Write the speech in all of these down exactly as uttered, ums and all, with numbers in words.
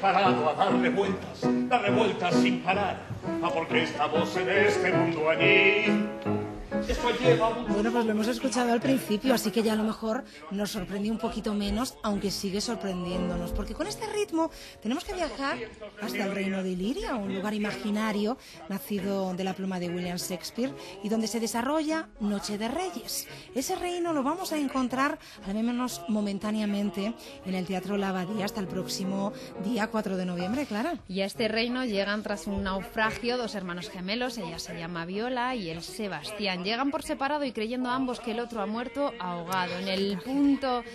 disparado a darle vueltas, darle vueltas sin parar. ¿A por qué estamos en este mundo allí? Esto lleva mucho... Bueno, pues lo hemos escuchado al principio, así que ya a lo mejor nos sorprendió un poquito menos, aunque sigue sorprendiéndonos, porque con este ritmo tenemos que viajar hasta el reino de Iliria, un lugar imaginario nacido de la pluma de William Shakespeare y donde se desarrolla Noche de Reyes. Ese reino lo vamos a encontrar, al menos momentáneamente, en el Teatro La Abadía hasta el próximo día cuatro de noviembre, Clara. Y a este reino llegan tras un naufragio dos hermanos gemelos, ella se llama Viola y él Sebastián. Llegan por separado y creyendo ambos que el otro ha muerto ahogado. En el punto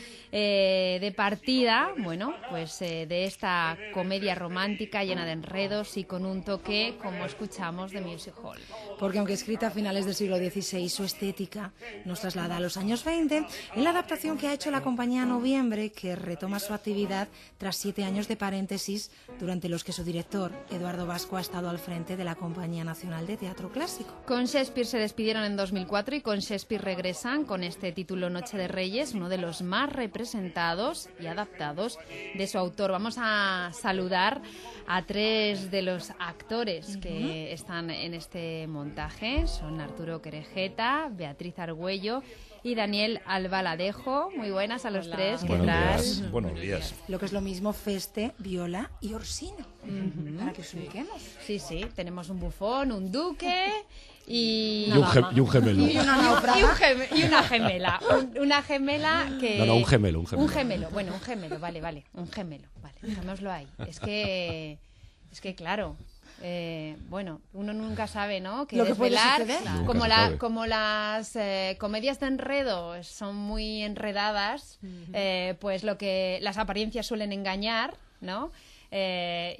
eh, de partida, bueno, pues eh, de esta comedia romántica llena de enredos y con un toque, como escuchamos, de music hall. Porque aunque escrita a finales del siglo dieciséis, su estética nos traslada a los años veinte, en la adaptación que ha hecho la compañía Noviembre, que retoma su actividad tras siete años de paréntesis, durante los que su director, Eduardo Vasco, ha estado al frente de la Compañía Nacional de Teatro Clásico. Con Shakespeare se despidieron en dos mil cuatro y con Shakespeare regresan con este título Noche de Reyes, uno de los más representados y adaptados de su autor. Vamos a saludar a tres de los actores que uh-huh. están en este montaje. Son Arturo Querejeta, Beatriz Argüello y Daniel Albaladejo. Muy buenas a los Hola. tres. ¿Qué Buenos tal? Días. Buenos días. Lo que es lo mismo Feste, Viola y Orsino. Uh-huh. Para que os ubiquemos. Sí, sí. Tenemos un bufón, un duque y... Y un, ge y un gemelo. Y una, y un geme y una gemela. Un, una gemela que... No, no, un gemelo, un gemelo. Un gemelo. Bueno, un gemelo. Vale, vale. Un gemelo. Vale, dejémoslo ahí. Es que... Es que, claro... Eh, bueno, uno nunca sabe, ¿no? Que Lo que desvelar, puede suceder. como, la, como las eh, comedias de enredo son muy enredadas, uh-huh. eh, pues lo que las apariencias suelen engañar, ¿no? Eh,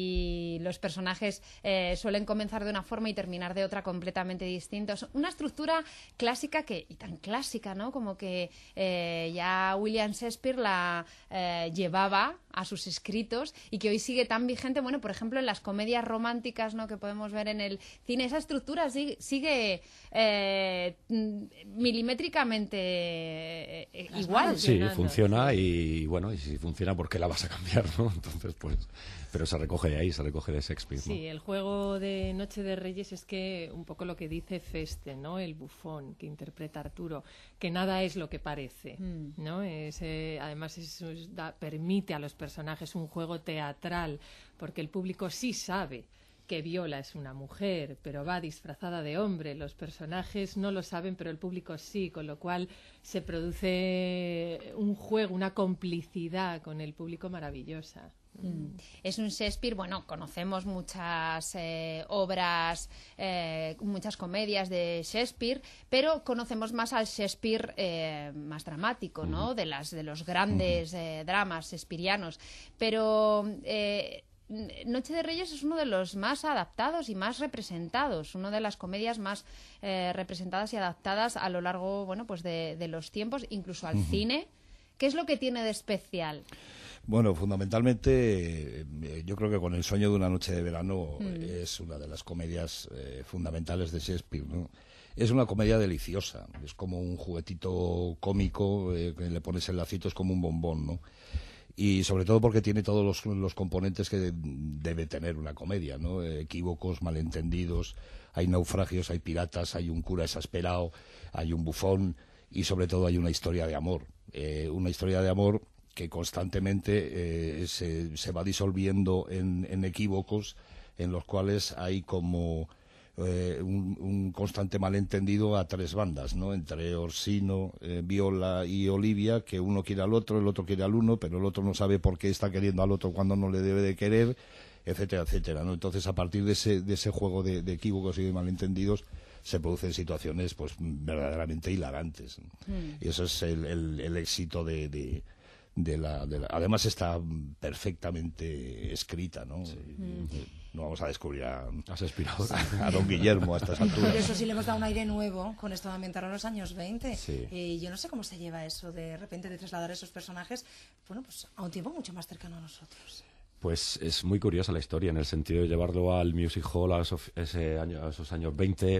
y los personajes eh, suelen comenzar de una forma y terminar de otra completamente distinta. Una estructura clásica que, y tan clásica, ¿no? Como que eh, ya William Shakespeare la eh, llevaba a sus escritos y que hoy sigue tan vigente, bueno, por ejemplo, en las comedias románticas, ¿no? Que podemos ver en el cine, esa estructura sigue, sigue eh, milimétricamente eh, igual. Sí, funciona y bueno, y si funciona, ¿por qué la vas a cambiar, no? Entonces, pues, pero se recoge de ahí, se recoge de Shakespeare, ¿no? Sí, el juego de Noche de Reyes es que un poco lo que dice Feste, ¿no? El bufón que interpreta Arturo, que nada es lo que parece, mm. ¿no? Es, eh, además es, es, da, permite a los personajes un juego teatral, porque el público sí sabe que Viola es una mujer, pero va disfrazada de hombre. Los personajes no lo saben, pero el público sí, con lo cual se produce un juego, una complicidad con el público maravillosa. Mm. Es un Shakespeare, bueno, conocemos muchas eh, obras, eh, muchas comedias de Shakespeare, pero conocemos más al Shakespeare eh, más dramático, ¿no? De las de los grandes eh, dramas shakespearianos. Pero eh, Noche de Reyes es uno de los más adaptados y más representados, una de las comedias más eh, representadas y adaptadas a lo largo, bueno, pues de, de los tiempos, incluso al uh-huh. cine. ¿Qué es lo que tiene de especial? Bueno, fundamentalmente, eh, yo creo que con El sueño de una noche de verano mm. es una de las comedias eh, fundamentales de Shakespeare, ¿no? Es una comedia deliciosa, es como un juguetito cómico eh, que le pones el lacito, es como un bombón, ¿no? Y sobre todo porque tiene todos los, los componentes que de, debe tener una comedia, ¿no? Equívocos, malentendidos, hay naufragios, hay piratas, hay un cura exasperado, hay un bufón y sobre todo hay una historia de amor, eh, una historia de amor que constantemente eh, se, se va disolviendo en, en equívocos en los cuales hay como eh, un, un constante malentendido a tres bandas, ¿no? Entre Orsino, eh, Viola y Olivia, que uno quiere al otro, el otro quiere al uno, pero el otro no sabe por qué está queriendo al otro cuando no le debe de querer, etcétera, etcétera, ¿no? Entonces, a partir de ese, de ese juego de, de equívocos y de malentendidos, se producen situaciones pues verdaderamente hilarantes, ¿no? Mm. Y eso es el, el, el éxito de... de De la, de la, además está perfectamente escrita, ¿no? Sí. Mm. No vamos a descubrir a, a, a don Guillermo a estas alturas. Pero eso sí le hemos dado un aire nuevo con esto de ambientar en los años veinte. Sí. Y yo no sé cómo se lleva eso de repente de trasladar esos personajes, bueno, pues a un tiempo mucho más cercano a nosotros. Pues es muy curiosa la historia en el sentido de llevarlo al music hall a esos, ese año, a esos años veinte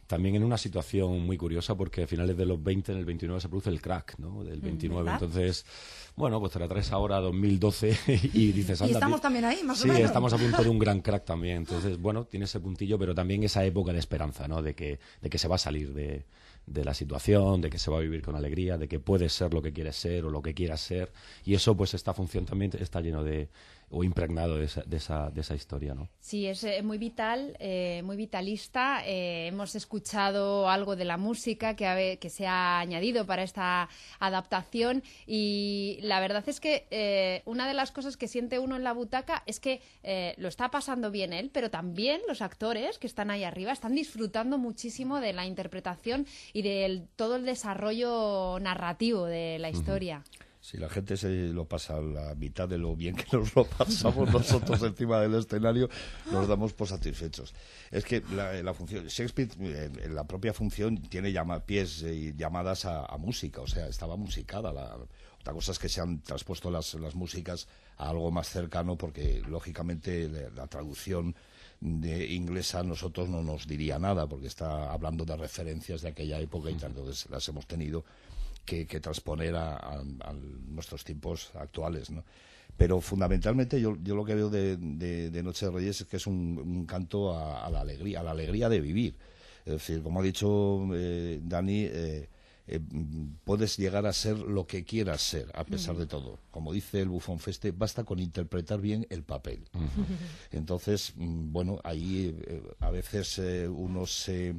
también en una situación muy curiosa, porque a finales de los veinte, en el veintinueve se produce el crack, ¿no? Del veintinueve, ¿verdad? Entonces, bueno, pues te la traes ahora a dos mil doce y dices... Y anda, estamos pi- también ahí, más o Sí, menos. estamos a punto de un gran crack también. Entonces, bueno, tiene ese puntillo, pero también esa época de esperanza, ¿no? De que, de que se va a salir de, de la situación, de que se va a vivir con alegría, de que puedes ser lo que quieres ser o lo que quieras ser. Y eso, pues, esta función también está lleno de... o impregnado de esa, de esa, de esa historia, ¿no? Sí, es eh, muy vital, eh, muy vitalista. Eh, hemos escuchado algo de la música que, ha, que se ha añadido para esta adaptación y la verdad es que eh, una de las cosas que siente uno en la butaca es que eh, lo está pasando bien él, pero también los actores que están ahí arriba están disfrutando muchísimo de la interpretación y de todo el desarrollo narrativo de la historia. Si la gente se lo pasa a la mitad de lo bien que nos lo pasamos nosotros encima del escenario, nos damos por satisfechos. Es que la, la función Shakespeare, en la propia función, tiene llama, pies y llamadas a, a música, o sea, estaba musicada. La, otra cosa es que se han traspuesto las, las músicas a algo más cercano, porque lógicamente la, la traducción de inglesa a nosotros no nos diría nada, porque está hablando de referencias de aquella época y tal, entonces las hemos tenido que, que transponer a, a, a nuestros tiempos actuales, ¿no? Pero fundamentalmente yo, yo lo que veo de, de, de Noche de Reyes es que es un, un canto a, a la alegría, a la alegría de vivir. Es decir, como ha dicho eh, Dani, eh, eh, puedes llegar a ser lo que quieras ser, a pesar uh-huh. de todo. Como dice el Bufón Feste, basta con interpretar bien el papel. Uh-huh. Entonces, bueno, ahí eh, a veces eh, uno se...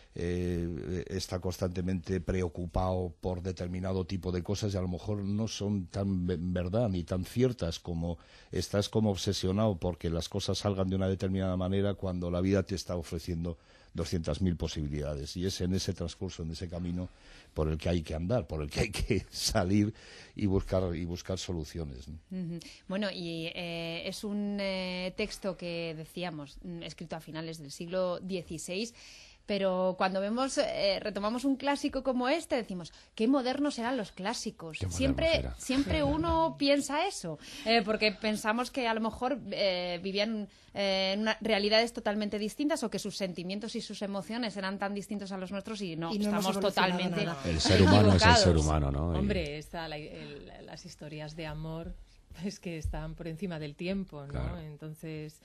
Eh, está constantemente preocupado por determinado tipo de cosas y a lo mejor no son tan verdad ni tan ciertas, como estás como obsesionado porque las cosas salgan de una determinada manera cuando la vida te está ofreciendo doscientas mil posibilidades, y es en ese transcurso, en ese camino por el que hay que andar, por el que hay que salir y buscar y buscar soluciones, ¿no? Uh-huh. Bueno, y eh, es un eh, texto que decíamos escrito a finales del siglo dieciséis. Pero cuando vemos, eh, retomamos un clásico como este, decimos, qué modernos eran los clásicos. Siempre, era. siempre uno piensa eso, eh, porque pensamos que a lo mejor eh, vivían eh, en una, realidades totalmente distintas, o que sus sentimientos y sus emociones eran tan distintos a los nuestros, y no, y no estamos totalmente nada. El ser humano es el ser humano, ¿no? Hombre, está la, el, las historias de amor es que están por encima del tiempo, ¿no? Claro. Entonces...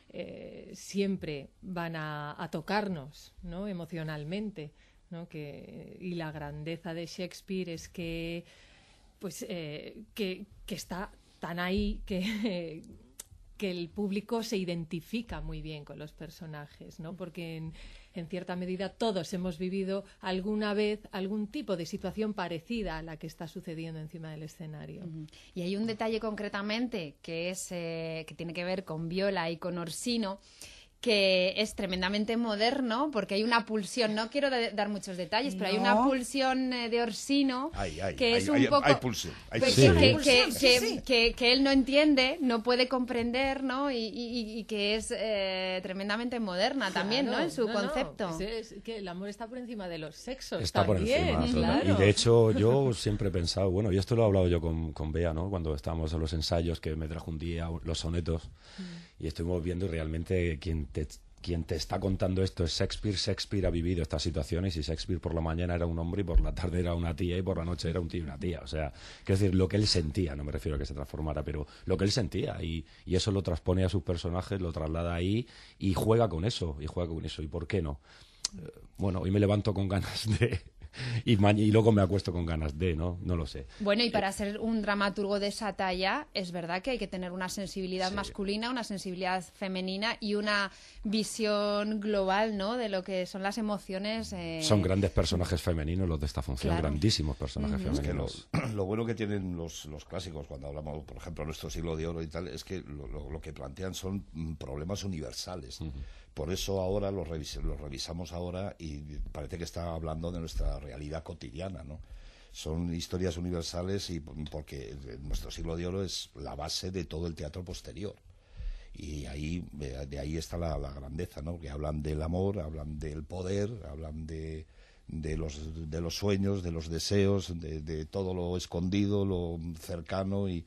Eh, siempre van a, a tocarnos, ¿no? Emocionalmente, ¿no? Que, y la grandeza de Shakespeare es que, pues, eh, que, que está tan ahí que, eh, que el público se identifica muy bien con los personajes, ¿no? Porque en, en cierta medida todos hemos vivido alguna vez algún tipo de situación parecida a la que está sucediendo encima del escenario. Uh-huh. Y hay un detalle concretamente que es eh, que tiene que ver con Viola y con Orsino, que es tremendamente moderno, porque hay una pulsión, no quiero de, dar muchos detalles, no. pero hay una pulsión eh, de Orsino ay, ay, que ay, es un hay, poco... Hay pulsión, hay que, pulsión. Que, Sí. que, que, sí, sí. que, que, que él no entiende, no puede comprender, ¿no? Y, y, y que es eh, tremendamente moderna claro, también, ¿no? En su no, concepto. No. Es, es que el amor está por encima de los sexos Está también, por encima, claro. Y de hecho yo siempre he pensado, bueno, y esto lo he hablado yo con, con Bea, ¿no? Cuando estábamos en los ensayos, que me trajo un día los sonetos, mm. y estuvimos viendo, y realmente quien te... Quien te está contando esto es Shakespeare. Shakespeare ha vivido estas situaciones, y Shakespeare por la mañana era un hombre y por la tarde era una tía y por la noche era un tío y una tía. O sea, quiero decir, lo que él sentía, no me refiero a que se transformara, pero lo que él sentía, y, y eso lo transpone a sus personajes, lo traslada ahí y juega con eso, y juega con eso. ¿Y por qué no? Eh, bueno, hoy me levanto con ganas de... Y, ma- y luego me acuesto con ganas de, ¿no? No lo sé. Bueno, y para eh, ser un dramaturgo de esa talla, es verdad que hay que tener una sensibilidad sí. masculina, una sensibilidad femenina y una visión global, ¿no? De lo que son las emociones. Eh... Son grandes personajes femeninos los de esta función, claro. grandísimos personajes uh-huh. femeninos. Es que lo, lo bueno que tienen los, los clásicos, cuando hablamos, por ejemplo, de nuestro siglo de oro y tal, es que lo, lo, lo que plantean son problemas universales. Uh-huh. Por eso ahora los, revis- los revisamos ahora y parece que está hablando de nuestra realidad cotidiana, ¿no? Son historias universales, y porque nuestro siglo de oro es la base de todo el teatro posterior. Y ahí de ahí está la, la grandeza, ¿no? Que hablan del amor, hablan del poder, hablan de, de, los, de los sueños, de los deseos, de, de todo lo escondido, lo cercano y...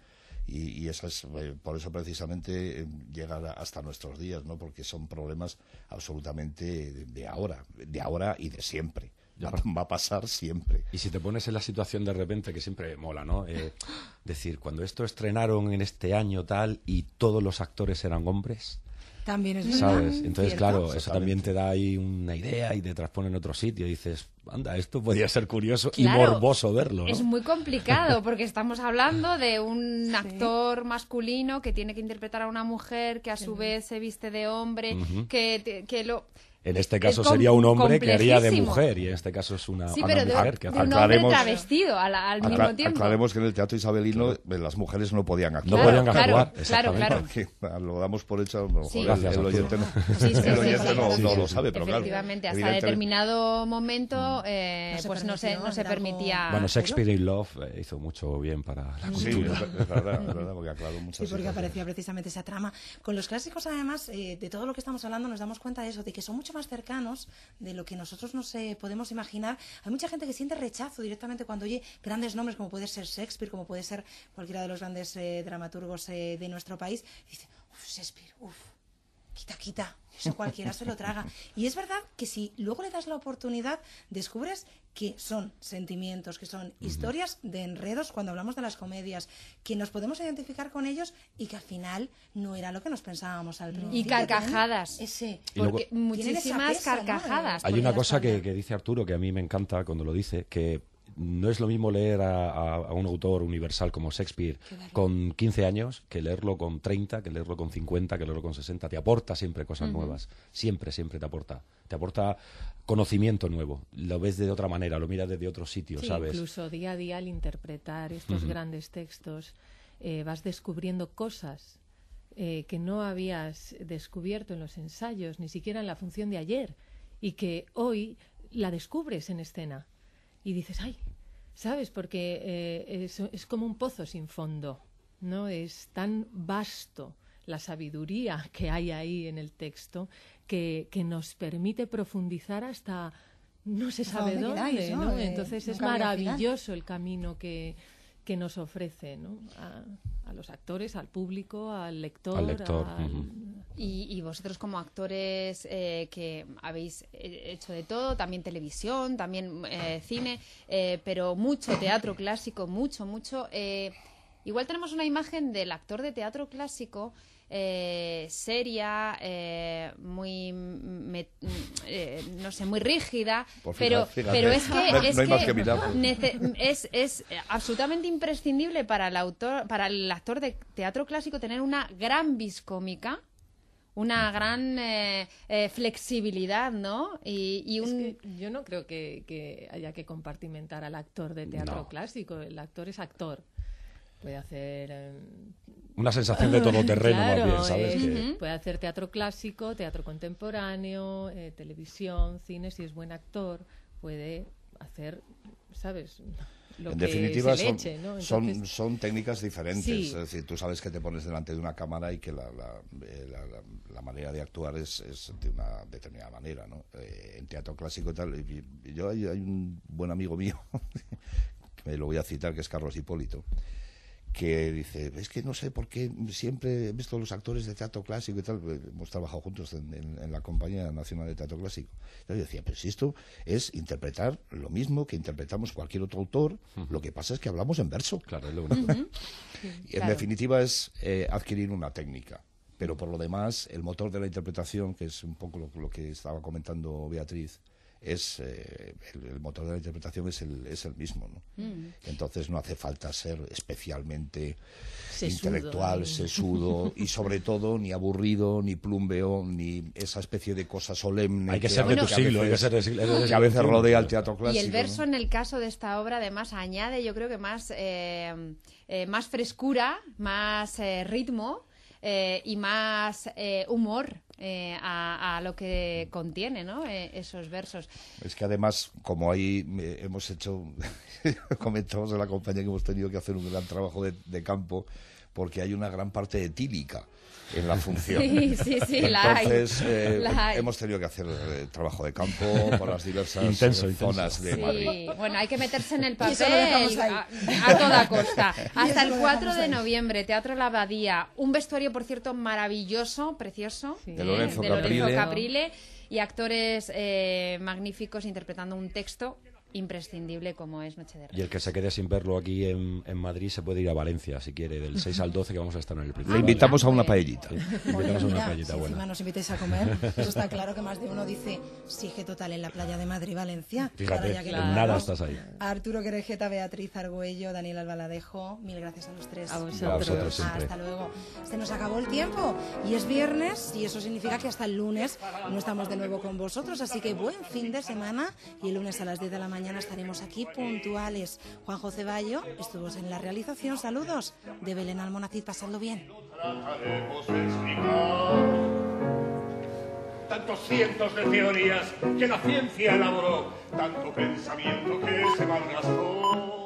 Y, y eso es, eh, por eso precisamente eh, llega hasta nuestros días, ¿no? Porque son problemas absolutamente de, de ahora, de ahora y de siempre. Va, va a pasar siempre. Y si te pones en la situación de repente, que siempre mola, ¿no? Eh, decir, cuando esto estrenaron en este año tal y todos los actores eran hombres... También es ¿sabes? verdad. Entonces, Cierto. claro, eso también te da ahí una idea y te transpone en otro sitio y dices, anda, esto podría ser curioso Claro, y morboso verlo, ¿no? Es muy complicado porque estamos hablando de un actor masculino que tiene que interpretar a una mujer que a su vez se viste de hombre, uh-huh. que, que lo... En este caso sería un hombre que haría de mujer y en este caso es una, sí, una pero mujer de, que hace... de un hombre travestido al, al acla- mismo tiempo. Aclaremos que en el teatro isabelino claro. las mujeres no podían actuar. No podían claro, actuar, claro, claro. Porque lo damos por hecho, no, sí. joder, el, el oyente no, sí, sí, el oyente sí, no, sí, no sí, lo sabe, pero claro. Efectivamente, hasta determinado momento eh, no se pues no se, permitió, no se permitía... Bueno, Shakespeare in Love eh, hizo mucho bien para la cultura. Sí, es, es verdad, es verdad, porque aclaró muchas Sí, porque aparecía precisamente esa trama. Con los clásicos, además, eh, de todo lo que estamos hablando, nos damos cuenta de eso, de que son mucho más cercanos de lo que nosotros nosotros nos eh, podemos imaginar. Hay mucha gente que siente rechazo directamente cuando oye grandes nombres como puede ser Shakespeare, como puede ser cualquiera de los grandes eh, dramaturgos eh, de nuestro país. Y dice, uff, Shakespeare, uff, quita, quita. Eso cualquiera se lo traga. Y es verdad que si luego le das la oportunidad, descubres que son sentimientos, que son historias de enredos cuando hablamos de las comedias, que nos podemos identificar con ellos y que al final no era lo que nos pensábamos al principio. Y carcajadas. Ese, y luego, porque muchísimas pesa, carcajadas. ¿no? Hay una cosa que, que dice Arturo que a mí me encanta cuando lo dice, que no es lo mismo leer a, a, a un autor universal como Shakespeare con quince años que leerlo con treinta, que leerlo con cincuenta, que leerlo con sesenta. Te aporta siempre cosas uh-huh. nuevas. Siempre, siempre te aporta. Te aporta conocimiento nuevo. Lo ves de otra manera, lo miras desde otro sitio, sí, ¿sabes? Incluso día a día al interpretar estos uh-huh. grandes textos eh, vas descubriendo cosas eh, que no habías descubierto en los ensayos, ni siquiera en la función de ayer, y que hoy la descubres en escena. Y dices, ay, ¿sabes? Porque eh, es, es como un pozo sin fondo, ¿no? Es tan vasto la sabiduría que hay ahí en el texto que, que nos permite profundizar hasta no se sabe dónde, queráis, ¿no? ¿no? Entonces eh, es maravilloso el camino que, que nos ofrece, ¿no? A, a los actores, al público, al lector. Al lector. Al... Uh-huh. Y, y vosotros como actores eh, que habéis hecho de todo, también televisión, también eh, cine, eh, pero mucho teatro clásico, mucho, mucho. Eh, igual tenemos una imagen del actor de teatro clásico eh, seria, eh, muy, me, eh, no sé, muy rígida, Por pero, fíjate, pero es que, no, es, no hay que más que mirar. nece- es, es absolutamente imprescindible para el autor, para el actor de teatro clásico tener una gran viscómica, una gran eh, eh, flexibilidad, ¿no? Y, y un... Es que yo no creo que, que haya que compartimentar al actor de teatro no. clásico. El actor es actor. Puede hacer... Eh... Una sensación de todoterreno claro, más bien, ¿sabes? Eh, que... Puede hacer teatro clásico, teatro contemporáneo, eh, televisión, cine, si es buen actor. Puede hacer, ¿sabes...? Lo en que definitiva se son, le eche, ¿no? Entonces, son, son técnicas diferentes, sí. Es decir, tú sabes que te pones delante de una cámara y que la, la, la, la, la manera de actuar es, es de una determinada manera, ¿no? Eh, en teatro clásico y tal, y, y yo hay, hay un buen amigo mío, que me lo voy a citar, que es Carlos Hipólito, que dice, es que no sé por qué siempre he visto los actores de teatro clásico y tal, hemos trabajado juntos en, en, en la Compañía Nacional de Teatro Clásico. Yo decía, pero si esto es interpretar lo mismo que interpretamos cualquier otro autor, uh-huh. lo que pasa es que hablamos en verso. Claro, es lo único. Uh-huh. Y en Claro. definitiva es eh, adquirir una técnica. Pero por lo demás, el motor de la interpretación, que es un poco lo, lo que estaba comentando Beatriz, es eh, el, el motor de la interpretación es el, es el mismo, ¿no? Mm. Entonces no hace falta ser especialmente sesudo, intelectual, ¿no? sesudo y sobre todo ni aburrido, ni plumbeo, ni esa especie de cosa solemne. Hay que, que ser de tu veces, siglo, hay que ser de siglo. Que a veces rodea el teatro clásico. Y el verso, ¿no? en el caso de esta obra, además, añade, yo creo que más, eh, eh, más frescura, más eh, ritmo eh, y más eh, humor. Eh, a, a lo que contiene, ¿no? Eh, esos versos. Es que además, como ahí eh, hemos hecho, comentamos en la compañía que hemos tenido que hacer un gran trabajo de, de campo, porque hay una gran parte etílica en la función. Sí, sí, sí, la hay. Entonces, eh, La hay. hemos tenido que hacer eh, trabajo de campo por las diversas Intenso, eh, intenso. zonas de Sí, Madrid. bueno, hay que meterse en el Y eso lo papel dejamos ahí. a, a toda costa. Hasta eso el lo cuatro dejamos de ahí. noviembre, Teatro La Abadía. Un vestuario, por cierto, maravilloso, precioso. Sí. De Lorenzo de Caprile. Lorenzo Caprile. Y actores eh, magníficos interpretando un texto imprescindible como es Noche de Reyes. Y el que se quede sin verlo aquí en, en Madrid se puede ir a Valencia, si quiere, del seis al doce, que vamos a estar en el principal. Le invitamos a una Oye. paellita. Sí, Oye, invitamos a una mira, paellita si buena. encima nos invitáis a comer, eso está claro que más de uno dice, sige total en la playa de Madrid, Valencia. Fíjate, Ahora ya que en nos nada vamos. estás ahí. Arturo Querejeta, Beatriz Argüello, Daniel Albaladejo, mil gracias a los tres. A vosotros. A vosotros siempre. Hasta luego. Se nos acabó el tiempo y es viernes y eso significa que hasta el lunes no estamos de nuevo con vosotros, así que buen fin de semana y el lunes a las diez de la mañana estaremos aquí puntuales. Juanjo Ceballo estuvo en la realización. Saludos de Belén Almonacid, pasando bien. Trataremos de explicar tantos cientos de teorías que la ciencia elaboró, tanto pensamiento que se malgastó.